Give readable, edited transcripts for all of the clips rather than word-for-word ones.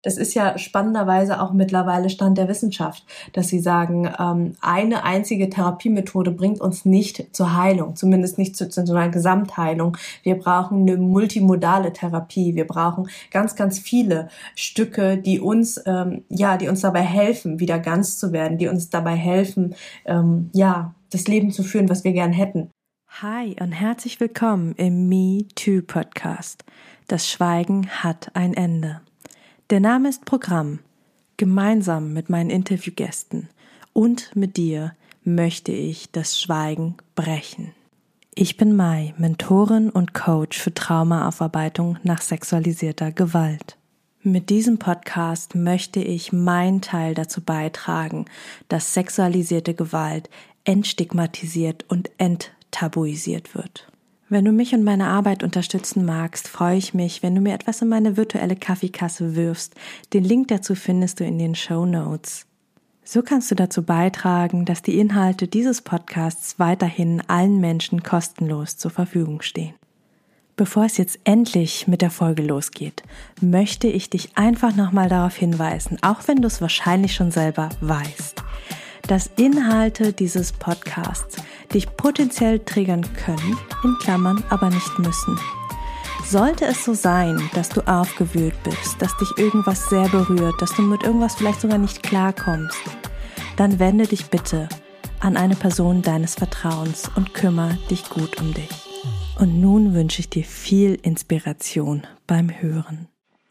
Das ist ja spannenderweise auch mittlerweile Stand der Wissenschaft, dass sie sagen, eine einzige Therapiemethode bringt uns nicht zur Heilung, zumindest nicht zu einer Gesamtheilung. Wir brauchen eine multimodale Therapie. Wir brauchen ganz, ganz viele Stücke, die uns dabei helfen, wieder ganz zu werden, die uns dabei helfen, das Leben zu führen, was wir gern hätten. Hi und herzlich willkommen im Me Too Podcast. Das Schweigen hat ein Ende. Der Name ist Programm. Gemeinsam mit meinen Interviewgästen und mit dir möchte ich das Schweigen brechen. Ich bin Mai, Mentorin und Coach für Traumaaufarbeitung nach sexualisierter Gewalt. Mit diesem Podcast möchte ich meinen Teil dazu beitragen, dass sexualisierte Gewalt entstigmatisiert und enttabuisiert wird. Wenn du mich und meine Arbeit unterstützen magst, freue ich mich, wenn du mir etwas in meine virtuelle Kaffeekasse wirfst. Den Link dazu findest du in den Shownotes. So kannst du dazu beitragen, dass die Inhalte dieses Podcasts weiterhin allen Menschen kostenlos zur Verfügung stehen. Bevor es jetzt endlich mit der Folge losgeht, möchte ich dich einfach nochmal darauf hinweisen, auch wenn du es wahrscheinlich schon selber weißt, dass Inhalte dieses Podcasts dich potenziell triggern können, in Klammern aber nicht müssen. Sollte es so sein, dass du aufgewühlt bist, dass dich irgendwas sehr berührt, dass du mit irgendwas vielleicht sogar nicht klarkommst, dann wende dich bitte an eine Person deines Vertrauens und kümmere dich gut um dich. Und nun wünsche ich dir viel Inspiration beim Hören.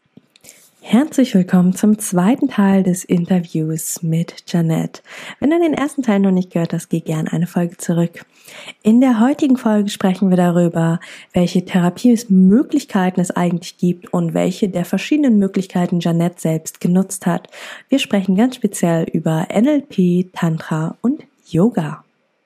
Herzlich willkommen zum zweiten Teil des Interviews mit Jeanette. Wenn du den ersten Teil noch nicht gehört hast, geh gerne eine Folge zurück. In der heutigen Folge sprechen wir darüber, welche Therapiemöglichkeiten es eigentlich gibt und welche der verschiedenen Möglichkeiten Jeanette selbst genutzt hat. Wir sprechen ganz speziell über NLP, Tantra und Yoga.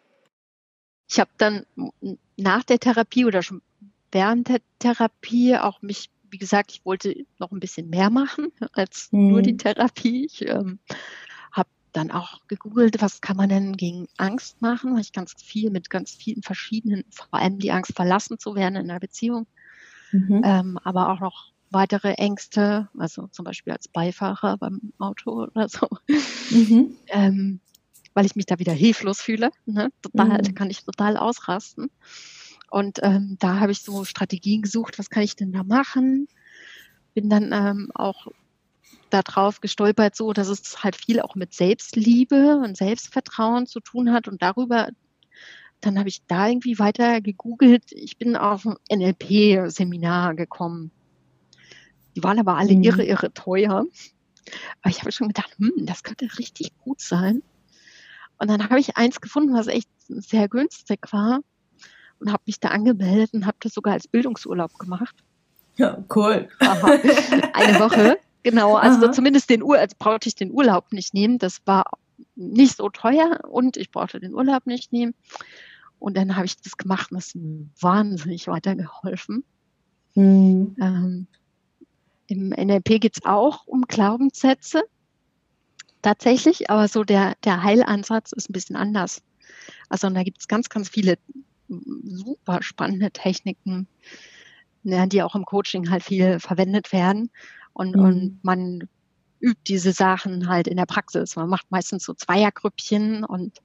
Ich habe dann nach der Therapie oder schon während der Therapie auch mich, wie gesagt, ich wollte noch ein bisschen mehr machen als nur die Therapie. Ich habe dann auch gegoogelt, was kann man denn gegen Angst machen, weil ich mit ganz vielen verschiedenen, vor allem die Angst verlassen zu werden in einer Beziehung, aber auch noch weitere Ängste, also zum Beispiel als Beifahrer beim Auto oder so, weil ich mich da wieder hilflos fühle, kann ich total ausrasten. Und da habe ich so Strategien gesucht, was kann ich denn da machen? Bin dann auch darauf gestolpert, so dass es halt viel auch mit Selbstliebe und Selbstvertrauen zu tun hat. Und dann habe ich da irgendwie weiter gegoogelt. Ich bin auf ein NLP-Seminar gekommen. Die waren aber alle irre teuer. Aber ich habe schon gedacht, das könnte richtig gut sein. Und dann habe ich eins gefunden, was echt sehr günstig war. Und habe mich da angemeldet und habe das sogar als Bildungsurlaub gemacht. Ja, cool. Eine Woche, genau. Also zumindest brauchte ich den Urlaub nicht nehmen. Das war nicht so teuer und ich brauchte den Urlaub nicht nehmen. Und dann habe ich das gemacht und das ist mir wahnsinnig weitergeholfen. Im NLP geht es auch um Glaubenssätze. Tatsächlich, aber so der Heilansatz ist ein bisschen anders. Also da gibt es ganz, ganz viele super spannende Techniken, die auch im Coaching halt viel verwendet werden. Und man übt diese Sachen halt in der Praxis. Man macht meistens so Zweiergrüppchen und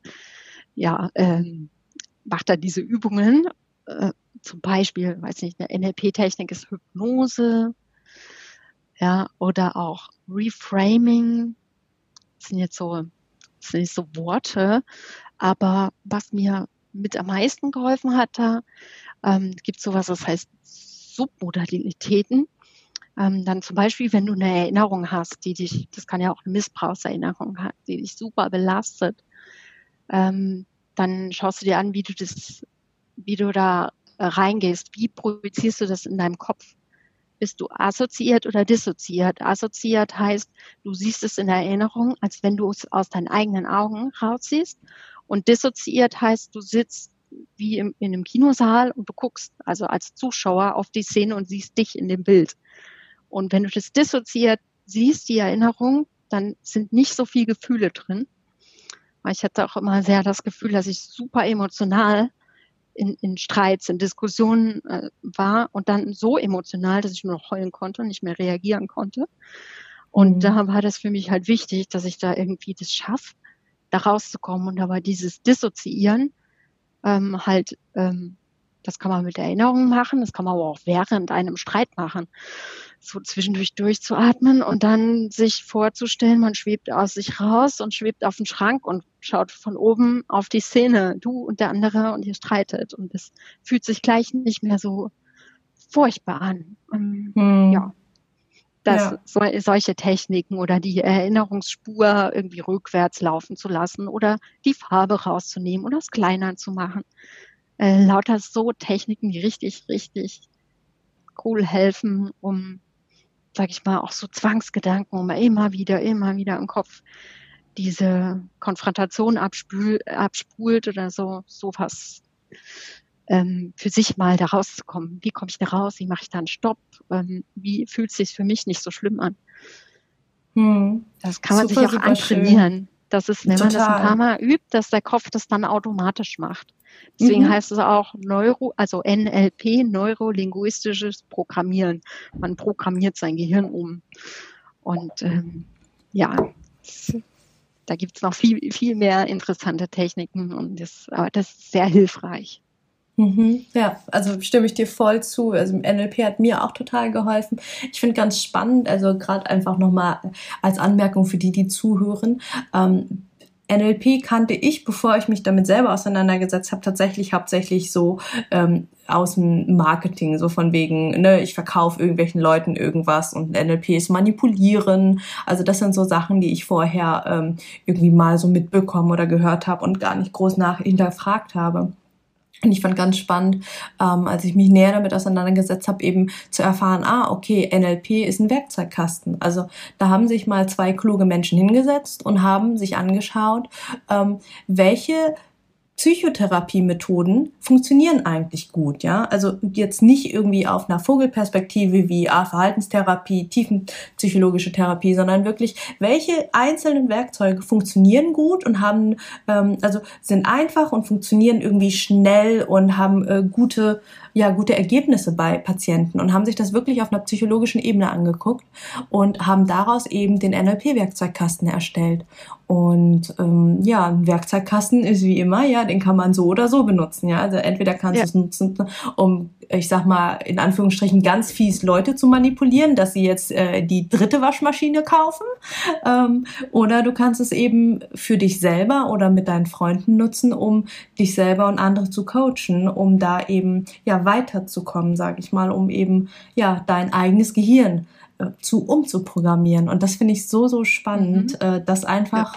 macht da diese Übungen. Zum Beispiel, weiß nicht, eine NLP-Technik ist Hypnose, oder auch Reframing. Das sind nicht so Worte, aber was mir mit am meisten geholfen hat, da gibt es sowas, das heißt Submodalitäten. Dann zum Beispiel, wenn du eine Erinnerung hast, das kann ja auch eine Missbrauchserinnerung sein, die dich super belastet, dann schaust du dir an, wie du da reingehst, wie projizierst du das in deinem Kopf? Bist du assoziiert oder dissoziiert? Assoziiert heißt, du siehst es in der Erinnerung, als wenn du es aus deinen eigenen Augen raussiehst. Und dissoziiert heißt, du sitzt wie in einem Kinosaal und du guckst also als Zuschauer auf die Szene und siehst dich in dem Bild. Und wenn du das dissoziiert siehst, die Erinnerung, dann sind nicht so viele Gefühle drin. Weil ich hatte auch immer sehr das Gefühl, dass ich super emotional in Streits, in Diskussionen war und dann so emotional, dass ich nur noch heulen konnte und nicht mehr reagieren konnte. Und da war das für mich halt wichtig, dass ich da irgendwie das schaffe, da rauszukommen. Und aber dieses Dissoziieren, das kann man mit Erinnerungen machen, das kann man aber auch während einem Streit machen. So zwischendurch durchzuatmen und dann sich vorzustellen, man schwebt aus sich raus und schwebt auf den Schrank und schaut von oben auf die Szene, du und der andere, und ihr streitet. Und es fühlt sich gleich nicht mehr so furchtbar an. Ja. Solche Techniken oder die Erinnerungsspur irgendwie rückwärts laufen zu lassen oder die Farbe rauszunehmen oder es kleiner zu machen. Lauter so Techniken, die richtig, richtig cool helfen, um, sag ich mal, auch so Zwangsgedanken, um immer wieder im Kopf diese Konfrontation abspult oder sowas für sich mal da rauszukommen. Wie komme ich da raus? Wie mache ich da einen Stopp? Wie fühlt es sich für mich nicht so schlimm an? Das kann man sich auch antrainieren. Das ist, wenn man das ein paar Mal übt, dass der Kopf das dann automatisch macht. Deswegen heißt es auch NLP, neurolinguistisches Programmieren. Man programmiert sein Gehirn um. Und da gibt es noch viel, viel mehr interessante Techniken und das ist sehr hilfreich. Ja, also stimme ich dir voll zu. Also NLP hat mir auch total geholfen. Ich finde ganz spannend, also gerade einfach nochmal als Anmerkung für die zuhören, NLP kannte ich, bevor ich mich damit selber auseinandergesetzt habe, tatsächlich hauptsächlich so aus dem Marketing, so von wegen, ich verkaufe irgendwelchen Leuten irgendwas und NLP ist manipulieren. Also das sind so Sachen, die ich vorher irgendwie mal so mitbekommen oder gehört habe und gar nicht groß hinterfragt habe. Und ich fand ganz spannend, als ich mich näher damit auseinandergesetzt habe, eben zu erfahren, okay, NLP ist ein Werkzeugkasten. Also da haben sich mal 2 kluge Menschen hingesetzt und haben sich angeschaut, welche Psychotherapiemethoden funktionieren eigentlich gut, ja? Also jetzt nicht irgendwie auf einer Vogelperspektive wie Verhaltenstherapie, tiefenpsychologische Therapie, sondern wirklich, welche einzelnen Werkzeuge funktionieren gut und haben, sind einfach und funktionieren irgendwie schnell und haben gute Ergebnisse bei Patienten und haben sich das wirklich auf einer psychologischen Ebene angeguckt und haben daraus eben den NLP-Werkzeugkasten erstellt. Und ein Werkzeugkasten ist wie immer, den kann man so oder so benutzen. Ja, also entweder kannst du es nutzen, um, ich sag mal, in Anführungsstrichen ganz fies Leute zu manipulieren, dass sie jetzt die 3. Waschmaschine kaufen. Oder du kannst es eben für dich selber oder mit deinen Freunden nutzen, um dich selber und andere zu coachen, um da eben weiterzukommen, sage ich mal, um eben dein eigenes Gehirn umzuprogrammieren. Und das finde ich so spannend, das einfach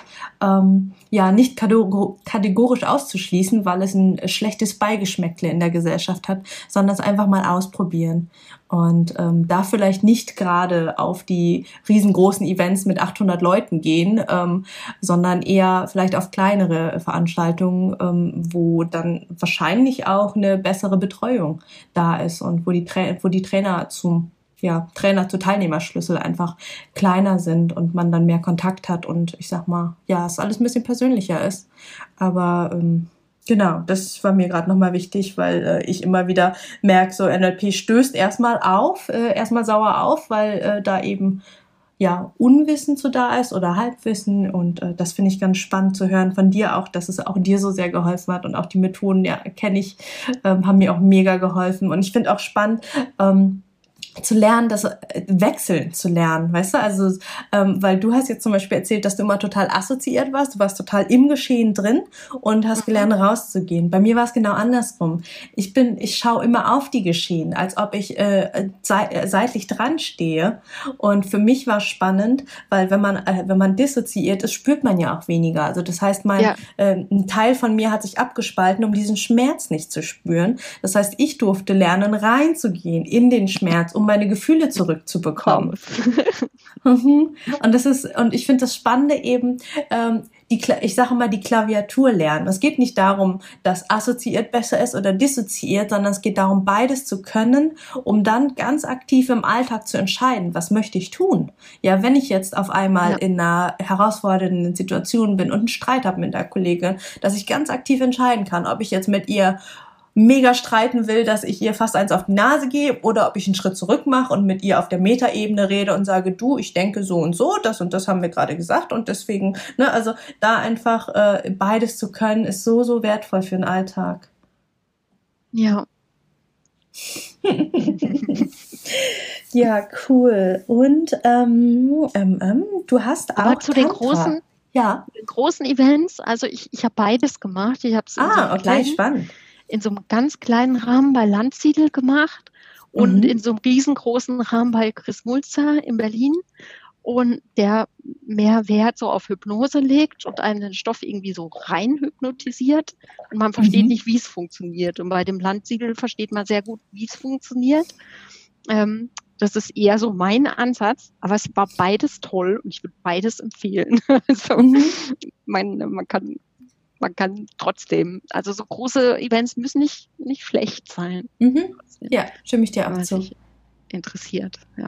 nicht kategorisch auszuschließen, weil es ein schlechtes Beigeschmäckle in der Gesellschaft hat, sondern es einfach mal ausprobieren. Und da vielleicht nicht gerade auf die riesengroßen Events mit 800 Leuten gehen, sondern eher vielleicht auf kleinere Veranstaltungen, wo dann wahrscheinlich auch eine bessere Betreuung da ist und wo die Trainer Trainer zu Teilnehmerschlüssel einfach kleiner sind und man dann mehr Kontakt hat und ich sag mal, es alles ein bisschen persönlicher ist. Aber genau, das war mir gerade nochmal wichtig, weil ich immer wieder merke, so NLP stößt erstmal sauer auf, weil da eben Unwissen zu da ist oder Halbwissen und das finde ich ganz spannend zu hören von dir auch, dass es auch dir so sehr geholfen hat und auch die Methoden, kenne ich, haben mir auch mega geholfen und ich finde auch spannend, zu lernen, das Wechseln zu lernen, weißt du, also weil du hast jetzt zum Beispiel erzählt, dass du immer total assoziiert warst, du warst total im Geschehen drin und hast gelernt rauszugehen. Bei mir war es genau andersrum. Ich schaue immer auf die Geschehen, als ob ich seitlich dran stehe und für mich war spannend, weil wenn man dissoziiert ist, spürt man ja auch weniger. Also das heißt, ein Teil von mir hat sich abgespalten, um diesen Schmerz nicht zu spüren. Das heißt, ich durfte lernen, reinzugehen in den Schmerz, um meine Gefühle zurückzubekommen. Und ich finde das Spannende eben, die Klaviatur lernen. Es geht nicht darum, dass assoziiert besser ist oder dissoziiert, sondern es geht darum, beides zu können, um dann ganz aktiv im Alltag zu entscheiden, was möchte ich tun? Ja, wenn ich jetzt auf einmal in einer herausfordernden Situation bin und einen Streit habe mit einer Kollegin, dass ich ganz aktiv entscheiden kann, ob ich jetzt mit ihr mega streiten will, dass ich ihr fast eins auf die Nase gehe oder ob ich einen Schritt zurück mache und mit ihr auf der Metaebene rede und sage, du, ich denke so und so, das und das haben wir gerade gesagt und deswegen, ne, also da einfach beides zu können, ist so, so wertvoll für den Alltag. Ja. Ja, cool. Und du hast auch Aber zu den Tantra. großen Events, also ich habe beides gemacht. Ich habe es Spannend. in so einem ganz kleinen Rahmen bei Landsiedel gemacht und in so einem riesengroßen Rahmen bei Chris Mulzer in Berlin. Und der mehr Wert so auf Hypnose legt und einen den Stoff irgendwie so rein hypnotisiert. Und man versteht nicht, wie es funktioniert. Und bei dem Landsiedel versteht man sehr gut, wie es funktioniert. Das ist eher so mein Ansatz. Aber es war beides toll und ich würde beides empfehlen. Also, man kann trotzdem, also so große Events müssen nicht schlecht sein. Ja, stimme ich dir auch zu. Sich interessiert, ja.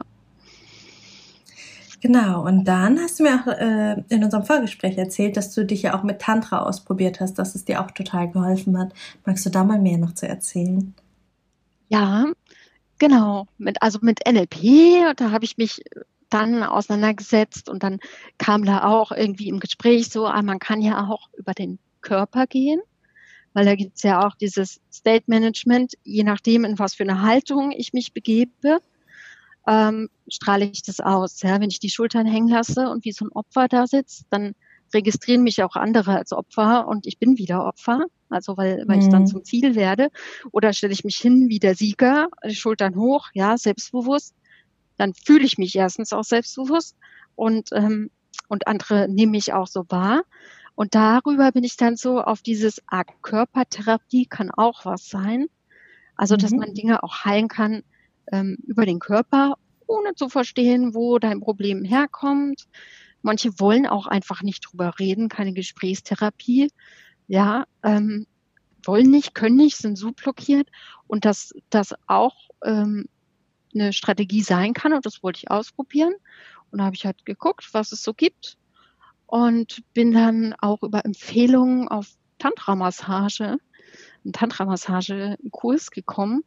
Genau, und dann hast du mir auch in unserem Vorgespräch erzählt, dass du dich ja auch mit Tantra ausprobiert hast, dass es dir auch total geholfen hat. Magst du da mal mehr noch zu erzählen? Ja, genau. Mit NLP, da habe ich mich dann auseinandergesetzt und dann kam da auch irgendwie im Gespräch so, man kann ja auch über den Körper gehen, weil da gibt es ja auch dieses State Management, je nachdem, in was für eine Haltung ich mich begebe. Strahle ich das aus. Ja? Wenn ich die Schultern hängen lasse und wie so ein Opfer da sitzt, dann registrieren mich auch andere als Opfer und ich bin wieder Opfer, also weil ich dann zum Ziel werde. Oder stelle ich mich hin wie der Sieger, die Schultern hoch, ja, selbstbewusst, dann fühle ich mich erstens auch selbstbewusst und andere nehmen mich auch so wahr. Und darüber bin ich dann so auf dieses Körpertherapie kann auch was sein. Also, dass man Dinge auch heilen kann, über den Körper, ohne zu verstehen, wo dein Problem herkommt. Manche wollen auch einfach nicht drüber reden, keine Gesprächstherapie. Ja, wollen nicht, können nicht, sind so blockiert. Und dass das auch eine Strategie sein kann. Und das wollte ich ausprobieren. Und da habe ich halt geguckt, was es so gibt. Und bin dann auch über Empfehlungen auf einen Tantra-Massage-Kurs gekommen.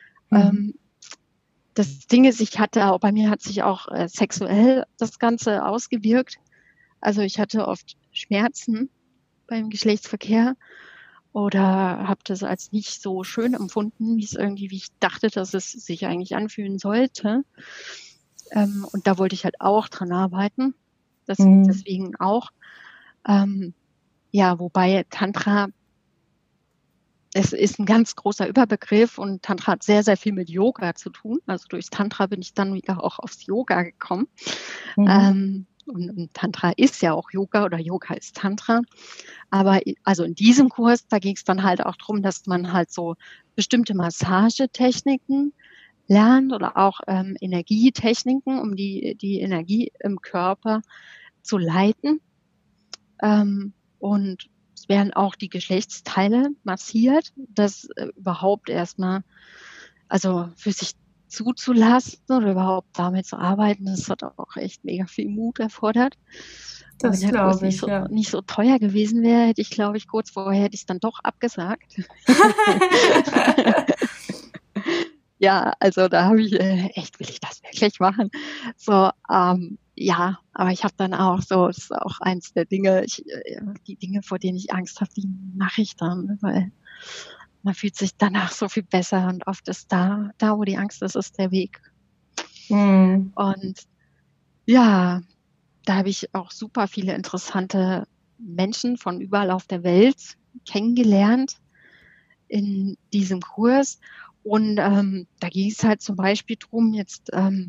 Das Ding ist, bei mir hat sich auch sexuell das Ganze ausgewirkt. Also ich hatte oft Schmerzen beim Geschlechtsverkehr oder habe das als nicht so schön empfunden, wie ich dachte, dass es sich eigentlich anfühlen sollte. Und da wollte ich halt auch dran arbeiten. Deswegen auch. Wobei Tantra, es ist ein ganz großer Überbegriff und Tantra hat sehr, sehr viel mit Yoga zu tun. Also durchs Tantra bin ich dann wieder auch aufs Yoga gekommen. Und Tantra ist ja auch Yoga oder Yoga ist Tantra. Aber also in diesem Kurs, da ging es dann halt auch darum, dass man halt so bestimmte Massagetechniken lernt oder auch Energietechniken, um die Energie im Körper zu leiten. Und es werden auch die Geschlechtsteile massiert, das überhaupt erstmal, also für sich zuzulassen oder überhaupt damit zu arbeiten, das hat auch echt mega viel Mut erfordert. Das wenn der Kurs nicht so teuer gewesen wäre, hätte ich, glaube ich, kurz vorher hätte ich es dann doch abgesagt. Ja, also da habe ich echt, will ich das wirklich machen? So, ja, aber ich habe dann auch so, das ist auch eins der Dinge, die Dinge, vor denen ich Angst habe, die mache ich dann, weil man fühlt sich danach so viel besser und oft ist da wo die Angst ist der Weg. Und ja, da habe ich auch super viele interessante Menschen von überall auf der Welt kennengelernt in diesem Kurs. Und da ging es halt zum Beispiel drum, jetzt,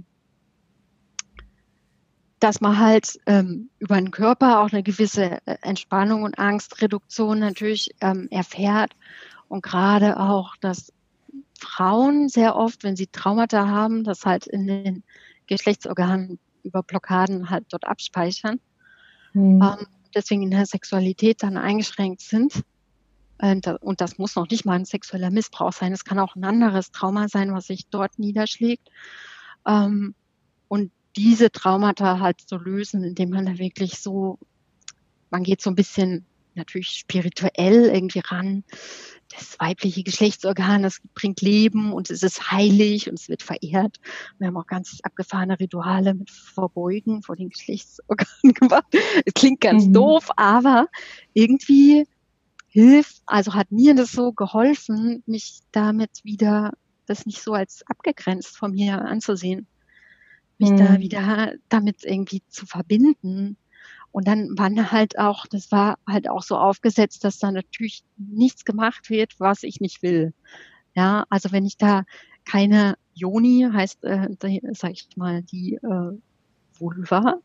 dass man halt über den Körper auch eine gewisse Entspannung und Angstreduktion natürlich erfährt. Und gerade auch, dass Frauen sehr oft, wenn sie Traumata haben, das halt in den Geschlechtsorganen über Blockaden halt dort abspeichern. Deswegen in der Sexualität dann eingeschränkt sind. Und das muss noch nicht mal ein sexueller Missbrauch sein. Es kann auch ein anderes Trauma sein, was sich dort niederschlägt. Und diese Traumata halt so lösen, indem man da wirklich so, man geht so ein bisschen natürlich spirituell irgendwie ran, das weibliche Geschlechtsorgan, das bringt Leben und es ist heilig und es wird verehrt. Wir haben auch ganz abgefahrene Rituale mit Verbeugen vor den Geschlechtsorganen gemacht. Es klingt ganz doof, aber irgendwie hat mir das so geholfen, mich damit wieder, das nicht so als abgegrenzt von mir anzusehen, mich da wieder damit irgendwie zu verbinden. Und dann das war halt auch so aufgesetzt, dass da natürlich nichts gemacht wird, was ich nicht will. Ja, also wenn ich da keine Yoni, heißt, sag ich mal, die Vulva,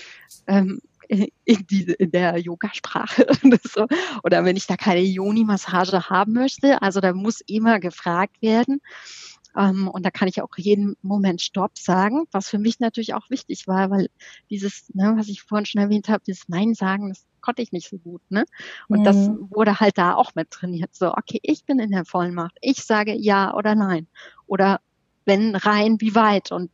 in der Yogasprache so. Oder wenn ich da keine Yoni-Massage haben möchte, also da muss immer gefragt werden. Und da kann ich auch jeden Moment Stopp sagen, was für mich natürlich auch wichtig war, weil dieses, was ich vorhin schon erwähnt habe, dieses Nein sagen, das konnte ich nicht so gut, ne? Und das wurde halt da auch mit trainiert. So, okay, ich bin in der vollen Macht. Ich sage ja oder nein. Oder wenn rein, wie weit? Und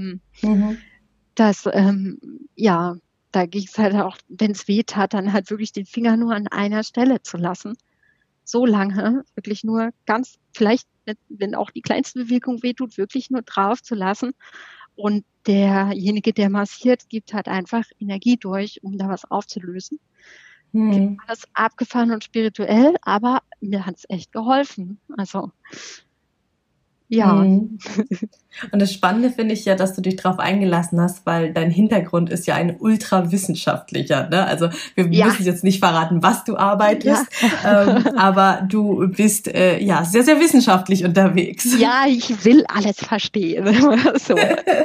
da ging es halt auch, wenn es weh tat, dann halt wirklich den Finger nur an einer Stelle zu lassen. So lange, wirklich nur ganz, vielleicht, wenn auch die kleinste Bewegung wehtut, wirklich nur drauf zu lassen. Und derjenige, der massiert, gibt halt einfach Energie durch, um da was aufzulösen. Alles abgefahren und spirituell, aber mir hat es echt geholfen. Also, ja. Und das Spannende finde ich ja, dass du dich darauf eingelassen hast, weil dein Hintergrund ist ja ein ultrawissenschaftlicher. Ne? Also wir müssen jetzt nicht verraten, was du arbeitest, aber du bist sehr, sehr wissenschaftlich unterwegs. Ja, ich will alles verstehen. So.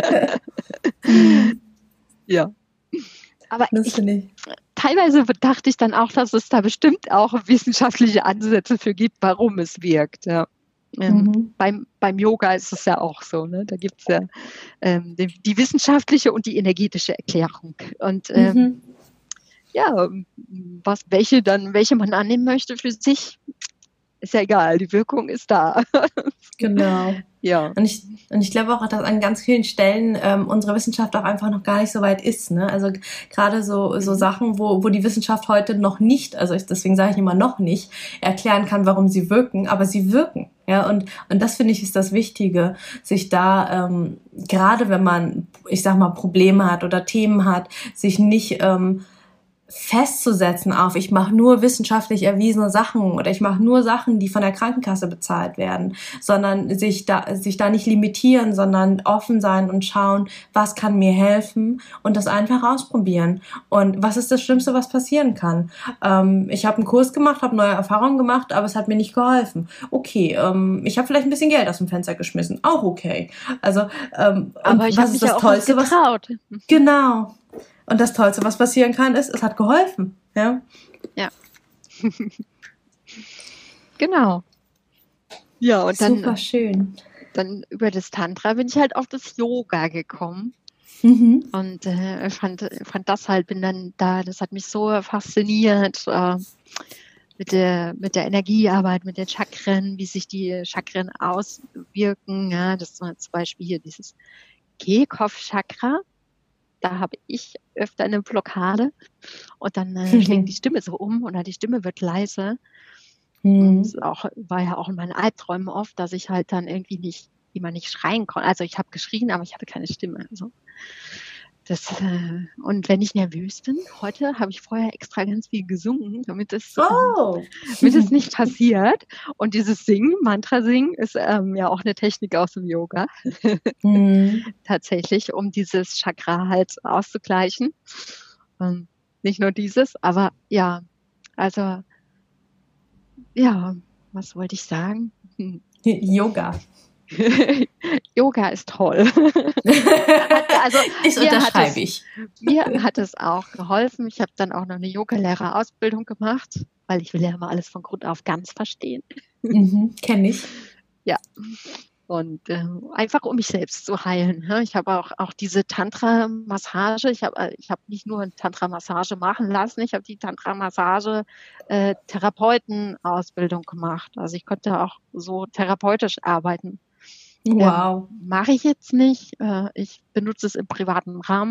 Ja. Aber teilweise dachte ich dann auch, dass es da bestimmt auch wissenschaftliche Ansätze für gibt, warum es wirkt. Ja. Beim Yoga ist es ja auch so, ne? Da gibt es ja die wissenschaftliche und die energetische Erklärung. Und welche man annehmen möchte für sich, ist ja egal, die Wirkung ist da. Genau. Ja. Und ich glaube auch, dass an ganz vielen Stellen unsere Wissenschaft auch einfach noch gar nicht so weit ist. Ne? Also gerade so Sachen, wo die Wissenschaft heute noch nicht, deswegen sage ich immer noch nicht, erklären kann, warum sie wirken, aber sie wirken. Ja, und das finde ich ist das Wichtige, sich da, gerade wenn man, ich sag mal, Probleme hat oder Themen hat, sich nicht festzusetzen auf, ich mache nur wissenschaftlich erwiesene Sachen oder ich mache nur Sachen, die von der Krankenkasse bezahlt werden, sondern sich da nicht limitieren, sondern offen sein und schauen, was kann mir helfen und das einfach ausprobieren. Und was ist das Schlimmste, was passieren kann? Ich habe einen Kurs gemacht, habe neue Erfahrungen gemacht, aber es hat mir nicht geholfen. Okay, ich habe vielleicht ein bisschen Geld aus dem Fenster geschmissen, auch okay. Also, aber ich habe mich das ja auch Tollste, was getraut. Genau. Und das Tollste, was passieren kann, ist, es hat geholfen. Ja. Ja. Genau. Ja, und dann. Super schön. Dann über das Tantra bin ich halt auf das Yoga gekommen. Und fand das halt, bin dann da, das hat mich so fasziniert, mit der Energiearbeit, mit den Chakren, wie sich die Chakren auswirken. Ja, das war zum Beispiel hier dieses Kehlkopfchakra. Da habe ich öfter eine Blockade und dann schlägt die Stimme so um oder die Stimme wird leise. Und war ja auch in meinen Albträumen oft, dass ich halt dann irgendwie immer nicht schreien konnte. Also ich habe geschrien, aber ich hatte keine Stimme. Also und wenn ich nervös bin, heute habe ich vorher extra ganz viel gesungen, damit es nicht passiert. Und dieses Singen, Mantra-Singen, ist ja auch eine Technik aus dem Yoga. Tatsächlich, um dieses Chakra halt auszugleichen. Nicht nur dieses, aber ja, also ja, was wollte ich sagen? Yoga. Yoga ist toll. Das unterschreibe ich. Mir hat es auch geholfen. Ich habe dann auch noch eine Yogalehrerausbildung gemacht, weil ich will ja immer alles von Grund auf ganz verstehen. Kenne ich. Ja. Und einfach um mich selbst zu heilen. Ne? Ich habe auch diese Tantra-Massage. Ich habe nicht nur eine Tantra-Massage machen lassen. Ich habe die Tantra-Massage Therapeuten-Ausbildung gemacht. Also ich konnte auch so therapeutisch arbeiten. Wow. Mache ich jetzt nicht. Ich benutze es im privaten Rahmen.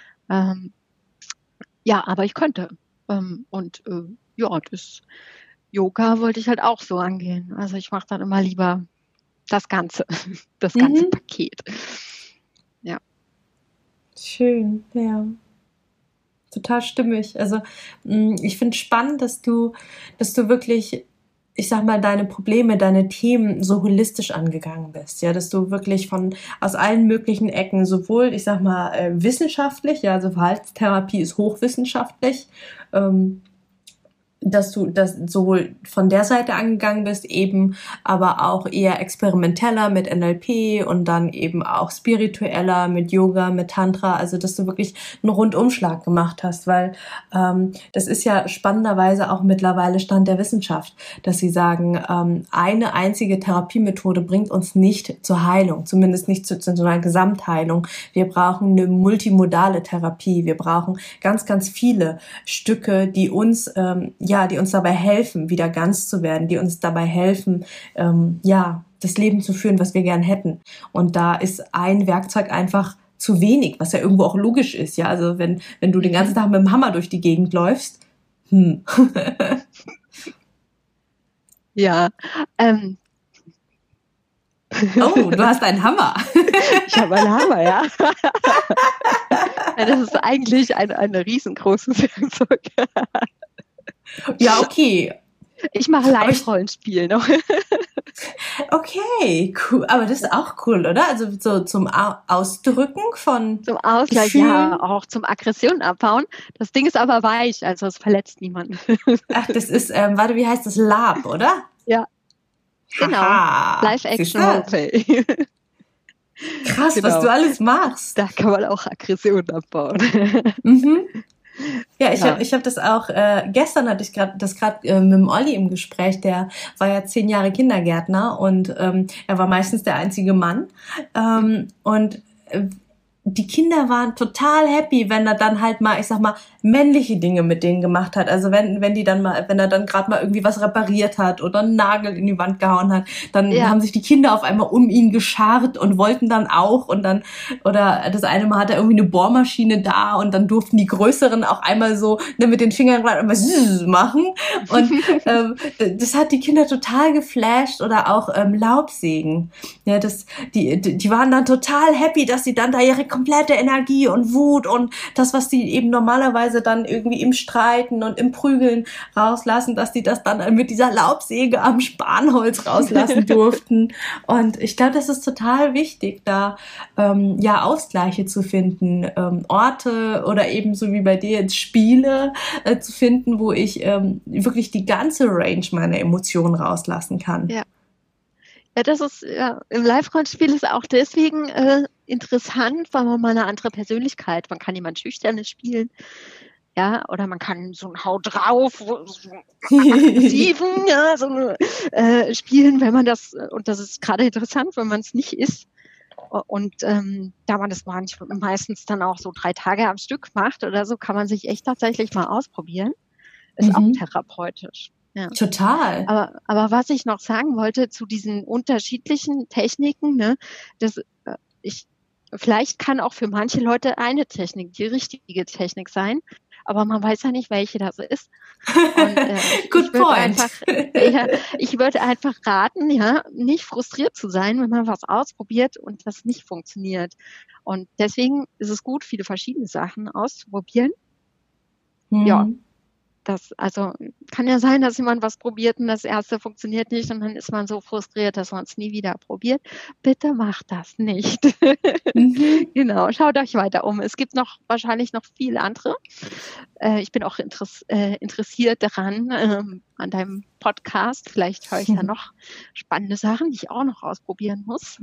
Ja, aber ich könnte. Das Yoga wollte ich halt auch so angehen. Also ich mache dann immer lieber das Ganze Paket. Ja. Schön, ja. Total stimmig. Also ich finde spannend, dass du wirklich, ich sag mal, deine Probleme, deine Themen so holistisch angegangen bist, ja, dass du wirklich aus allen möglichen Ecken, sowohl, ich sag mal, wissenschaftlich, ja, also Verhaltenstherapie ist hochwissenschaftlich, dass du das sowohl von der Seite angegangen bist, eben aber auch eher experimenteller mit NLP und dann eben auch spiritueller mit Yoga, mit Tantra, also dass du wirklich einen Rundumschlag gemacht hast, weil das ist ja spannenderweise auch mittlerweile Stand der Wissenschaft, dass sie sagen, eine einzige Therapiemethode bringt uns nicht zur Heilung, zumindest nicht zu einer Gesamtheilung. Wir brauchen eine multimodale Therapie, wir brauchen ganz, ganz viele Stücke, die uns dabei helfen, wieder ganz zu werden, die uns dabei helfen, das Leben zu führen, was wir gern hätten. Und da ist ein Werkzeug einfach zu wenig, was ja irgendwo auch logisch ist, ja. Also wenn du den ganzen Tag mit dem Hammer durch die Gegend läufst, Ja. Oh, du hast einen Hammer. Ich habe einen Hammer, ja. Das ist eigentlich ein riesengroßes Werkzeug. Ja, okay. Ich mache Live-Rollenspiel noch. Okay, cool. Aber das ist auch cool, oder? Also so zum Ausdrücken von Zum Ausgleich, Gefühlen. ja, auch zum Aggression abbauen. Das Ding ist aber weich, also es verletzt niemanden. Ach, das ist, wie heißt das? Lab, oder? Ja, genau. Haha. Live-Action-Roleplay. Krass, Genau. was du alles machst. Da kann man auch Aggression abbauen. Mhm. Ja, Ja. ich hab das auch, gestern hatte ich das gerade mit dem Olli im Gespräch, der war ja 10 Jahre Kindergärtner und er war meistens der einzige Mann. Und die Kinder waren total happy, wenn er dann halt mal, ich sag mal, männliche Dinge mit denen gemacht hat. Also wenn er dann gerade mal irgendwie was repariert hat oder einen Nagel in die Wand gehauen hat, dann Ja. haben sich die Kinder auf einmal um ihn geschart und wollten dann auch und dann, oder das eine Mal hat er irgendwie eine Bohrmaschine da und dann durften die Größeren auch einmal so mit den Fingern einmal machen und das hat die Kinder total geflasht oder auch Laubsägen. Ja, die waren dann total happy, dass sie dann da ihre komplette Energie und Wut und das, was die eben normalerweise dann irgendwie im Streiten und im Prügeln rauslassen, dass die das dann mit dieser Laubsäge am Spanholz rauslassen durften. Und ich glaube, das ist total wichtig, da Ausgleiche zu finden, Orte oder eben so wie bei dir jetzt Spiele zu finden, wo ich wirklich die ganze Range meiner Emotionen rauslassen kann. Ja. Ja, das ist, im Live-Rollenspiel ist auch deswegen interessant, weil man mal eine andere Persönlichkeit, man kann jemand Schüchternes spielen, ja, oder man kann so ein Hau drauf, so einen aggressiven, ja, spielen, wenn man das, und das ist gerade interessant, wenn man es nicht ist. Und da man das meistens dann auch so 3 Tage am Stück macht oder so, kann man sich echt tatsächlich mal ausprobieren. Ist auch therapeutisch. Ja. Total. Aber was ich noch sagen wollte zu diesen unterschiedlichen Techniken, ne, vielleicht kann auch für manche Leute eine Technik die richtige Technik sein, aber man weiß ja nicht, welche das ist. Und, Good point. Ich würde einfach raten, ja, nicht frustriert zu sein, wenn man was ausprobiert und das nicht funktioniert. Und deswegen ist es gut, viele verschiedene Sachen auszuprobieren. Ja. Also kann ja sein, dass jemand was probiert und das erste funktioniert nicht und dann ist man so frustriert, dass man es nie wieder probiert. Bitte macht das nicht. Genau, schaut euch weiter um. Es gibt wahrscheinlich noch viele andere. Ich bin auch interessiert daran, an deinem Podcast. Vielleicht höre ich da noch spannende Sachen, die ich auch noch ausprobieren muss.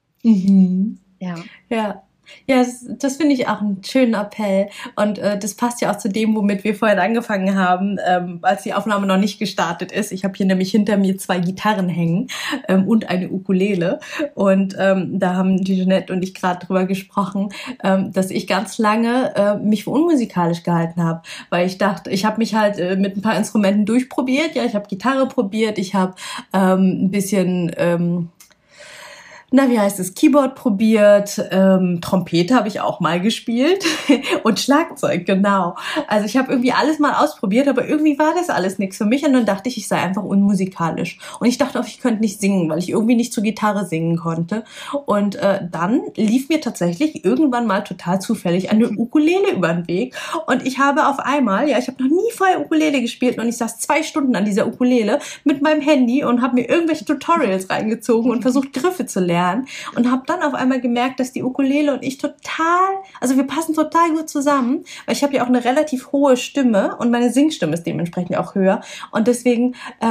Ja. Ja, das finde ich auch einen schönen Appell und das passt ja auch zu dem, womit wir vorhin angefangen haben, als die Aufnahme noch nicht gestartet ist. Ich habe hier nämlich hinter mir 2 Gitarren hängen und eine Ukulele und da haben die Jeanette und ich gerade drüber gesprochen, dass ich ganz lange mich für unmusikalisch gehalten habe, weil ich dachte, ich habe mich halt mit ein paar Instrumenten durchprobiert. Ja, ich habe Gitarre probiert, ich habe ein bisschen Keyboard probiert, Trompete habe ich auch mal gespielt und Schlagzeug, genau. Also ich habe irgendwie alles mal ausprobiert, aber irgendwie war das alles nichts für mich und dann dachte ich sei einfach unmusikalisch. Und ich dachte auch, ich könnte nicht singen, weil ich irgendwie nicht zur Gitarre singen konnte. Und dann lief mir tatsächlich irgendwann mal total zufällig eine Ukulele über den Weg und ich habe auf einmal, ich habe noch nie vorher Ukulele gespielt und ich saß 2 Stunden an dieser Ukulele mit meinem Handy und habe mir irgendwelche Tutorials reingezogen und versucht, Griffe zu lernen. Und habe dann auf einmal gemerkt, dass die Ukulele und ich wir passen total gut zusammen, weil ich habe ja auch eine relativ hohe Stimme und meine Singstimme ist dementsprechend auch höher und deswegen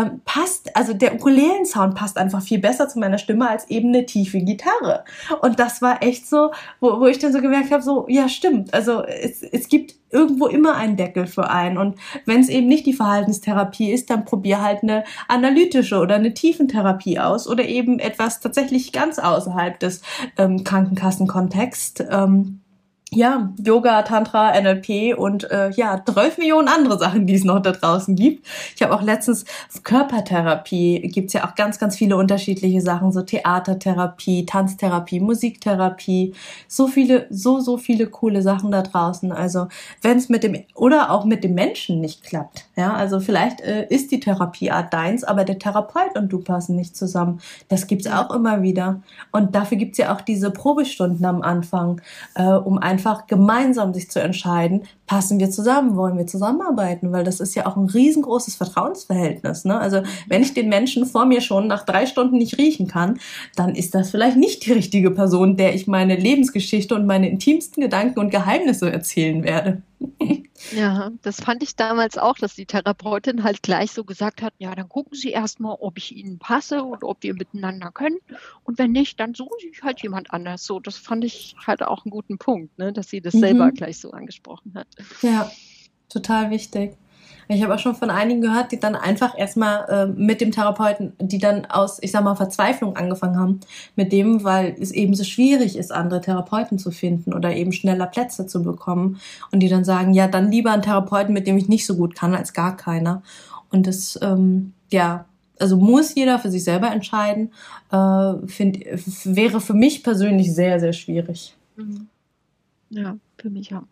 der Ukulelen-Sound passt einfach viel besser zu meiner Stimme als eben eine tiefe Gitarre. Und das war echt so, wo ich dann so gemerkt habe, so, ja stimmt, also es gibt irgendwo immer einen Deckel für einen. Und wenn es eben nicht die Verhaltenstherapie ist, dann probier halt eine analytische oder eine Tiefentherapie aus oder eben etwas tatsächlich ganz außerhalb des Krankenkassenkontexts. Yoga, Tantra, NLP und 12 Millionen andere Sachen, die es noch da draußen gibt. Ich habe auch letztens Körpertherapie, gibt's ja auch ganz, ganz viele unterschiedliche Sachen, so Theatertherapie, Tanztherapie, Musiktherapie, so viele coole Sachen da draußen. Also wenn es mit dem Menschen nicht klappt, also vielleicht ist die Therapieart deins, aber der Therapeut und du passen nicht zusammen. Das gibt's auch immer wieder. Und dafür gibt's ja auch diese Probestunden am Anfang, um einfach gemeinsam sich zu entscheiden, passen wir zusammen, wollen wir zusammenarbeiten, weil das ist ja auch ein riesengroßes Vertrauensverhältnis, ne? Also wenn ich den Menschen vor mir schon nach 3 Stunden nicht riechen kann, dann ist das vielleicht nicht die richtige Person, der ich meine Lebensgeschichte und meine intimsten Gedanken und Geheimnisse erzählen werde. Ja, das fand ich damals auch, dass die Therapeutin halt gleich so gesagt hat, ja, dann gucken Sie erstmal, ob ich Ihnen passe und ob wir miteinander können. Und wenn nicht, dann suchen Sie halt jemand anders. So, das fand ich halt auch einen guten Punkt, ne, dass sie das selber gleich so angesprochen hat. Ja, total wichtig. Ich habe auch schon von einigen gehört, die dann einfach erstmal mit dem Therapeuten, die dann aus, ich sag mal, Verzweiflung angefangen haben mit dem, weil es eben so schwierig ist, andere Therapeuten zu finden oder eben schneller Plätze zu bekommen. Und die dann sagen, ja, dann lieber einen Therapeuten, mit dem ich nicht so gut kann, als gar keiner. Und das, also muss jeder für sich selber entscheiden, wäre für mich persönlich sehr, sehr schwierig. Ja, für mich auch.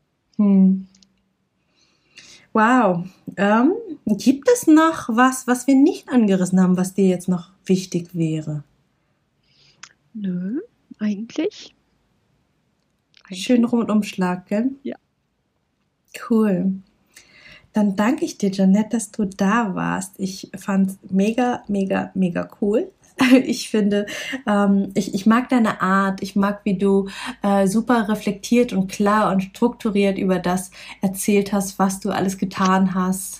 Wow. Gibt es noch was wir nicht angerissen haben, was dir jetzt noch wichtig wäre? Nö, eigentlich. Schön Rundumschlag, gell? Ja. Cool. Dann danke ich dir, Jeanette, dass du da warst. Ich fand's mega, mega, mega cool. Ich finde, ich mag deine Art, ich mag, wie du super reflektiert und klar und strukturiert über das erzählt hast, was du alles getan hast.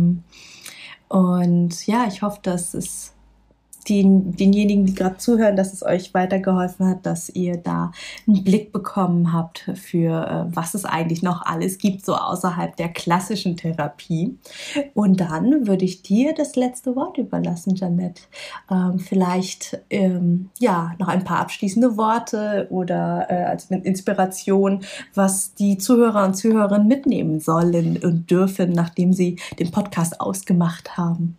Und ja, ich hoffe, dass es denjenigen, die gerade zuhören, dass es euch weitergeholfen hat, dass ihr da einen Blick bekommen habt für was es eigentlich noch alles gibt, so außerhalb der klassischen Therapie. Und dann würde ich dir das letzte Wort überlassen, Jeanette. Vielleicht noch ein paar abschließende Worte oder als Inspiration, was die Zuhörer und Zuhörerinnen mitnehmen sollen und dürfen, nachdem sie den Podcast ausgemacht haben.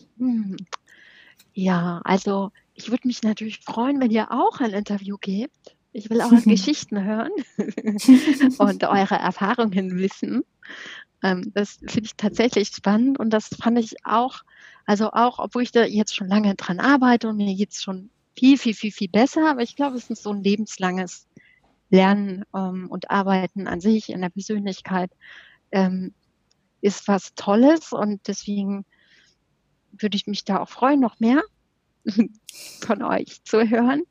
Ja, also ich würde mich natürlich freuen, wenn ihr auch ein Interview gebt. Ich will eure Geschichten hören und eure Erfahrungen wissen. Das finde ich tatsächlich spannend und das fand ich auch, obwohl ich da jetzt schon lange dran arbeite und mir geht's schon viel, viel, viel, viel besser, aber ich glaube, es ist so ein lebenslanges Lernen und Arbeiten an sich in der Persönlichkeit ist was Tolles und deswegen würde ich mich da auch freuen, noch mehr von euch zu hören.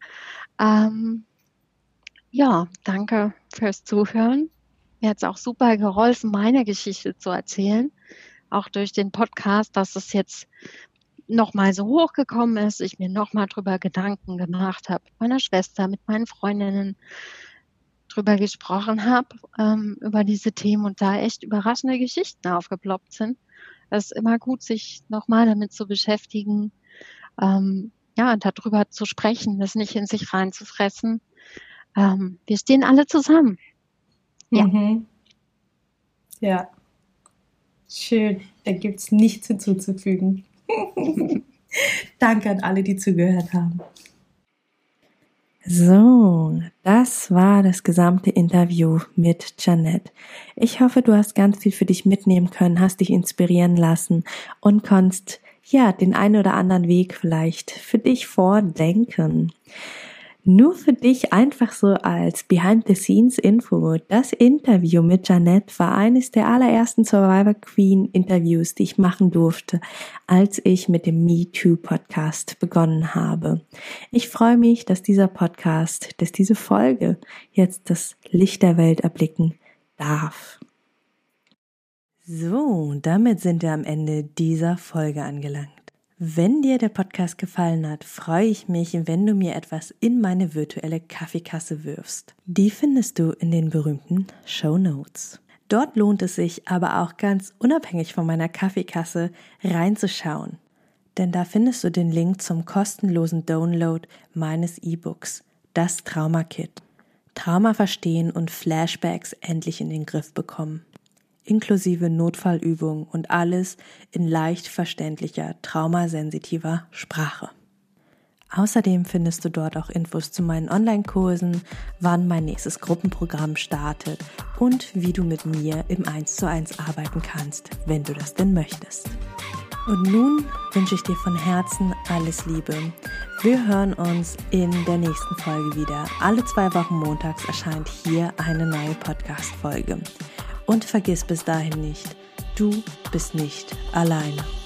Danke fürs Zuhören. Mir hat es auch super geholfen, meine Geschichte zu erzählen. Auch durch den Podcast, dass es jetzt nochmal so hochgekommen ist, ich mir nochmal drüber Gedanken gemacht habe, mit meiner Schwester, mit meinen Freundinnen drüber gesprochen habe, über diese Themen und da echt überraschende Geschichten aufgeploppt sind. Es ist immer gut, sich nochmal damit zu beschäftigen, und darüber zu sprechen, das nicht in sich reinzufressen. Wir stehen alle zusammen. Ja. Ja. Schön. Da gibt's nichts hinzuzufügen. Danke an alle, die zugehört haben. So, das war das gesamte Interview mit Jeanette. Ich hoffe, du hast ganz viel für dich mitnehmen können, hast dich inspirieren lassen und konntest den einen oder anderen Weg vielleicht für dich vordenken. Nur für dich einfach so als Behind-the-Scenes-Info. Das Interview mit Jeanette war eines der allerersten Survivor Queen Interviews, die ich machen durfte, als ich mit dem MeToo-Podcast begonnen habe. Ich freue mich, dass diese Folge jetzt das Licht der Welt erblicken darf. So, damit sind wir am Ende dieser Folge angelangt. Wenn dir der Podcast gefallen hat, freue ich mich, wenn du mir etwas in meine virtuelle Kaffeekasse wirfst. Die findest du in den berühmten Shownotes. Dort lohnt es sich aber auch ganz unabhängig von meiner Kaffeekasse reinzuschauen. Denn da findest du den Link zum kostenlosen Download meines E-Books, das Trauma-Kit. Trauma verstehen und Flashbacks endlich in den Griff bekommen. Inklusive Notfallübungen und alles in leicht verständlicher, traumasensitiver Sprache. Außerdem findest du dort auch Infos zu meinen Online-Kursen, wann mein nächstes Gruppenprogramm startet und wie du mit mir im 1:1 arbeiten kannst, wenn du das denn möchtest. Und nun wünsche ich dir von Herzen alles Liebe. Wir hören uns in der nächsten Folge wieder. Alle 2 Wochen montags erscheint hier eine neue Podcast-Folge. Und vergiss bis dahin nicht, du bist nicht alleine.